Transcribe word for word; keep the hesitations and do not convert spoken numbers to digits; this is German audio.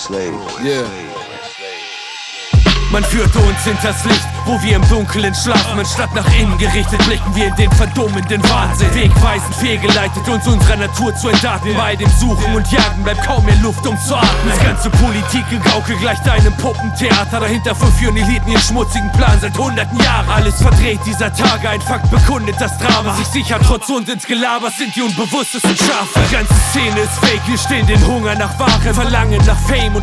Yeah. Man führte uns hinters Licht, wo wir im Dunkeln schlafen. Anstatt nach innen gerichtet blicken wir in den verdummenden Wahnsinn. Wegweisend fehlgeleitet, uns unserer Natur zu entdaten. Bei dem Suchen und Jagen bleibt kaum mehr Luft, um zu atmen. Das ganze Politikgegaukel gleicht einem Puppentheater. Dahinter verführen Eliten ihren schmutzigen Plan seit hunderten Jahren. Alles verdreht dieser Tage, ein Fakt bekundet das Drama. Sich sicher trotz uns ins Gelaber sind die unbewusstesten Schafe. Die ganze Szene ist fake, wir stehen den Hunger nach Ware, Verlangen nach Fame und